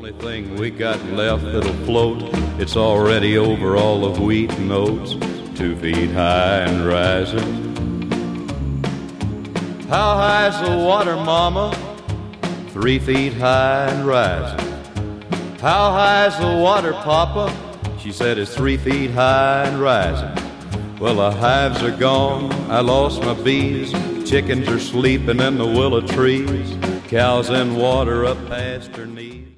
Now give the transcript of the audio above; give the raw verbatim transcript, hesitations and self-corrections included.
Only thing we got left that'll float, it's already over all of wheat and oats, two feet high and rising. How high's the water, mama? Three feet high and rising. How high's the water, papa? She said it's three feet high and rising. Well, the hives are gone, I lost my bees, chickens are sleeping in the willow trees, cows in water up past her knees.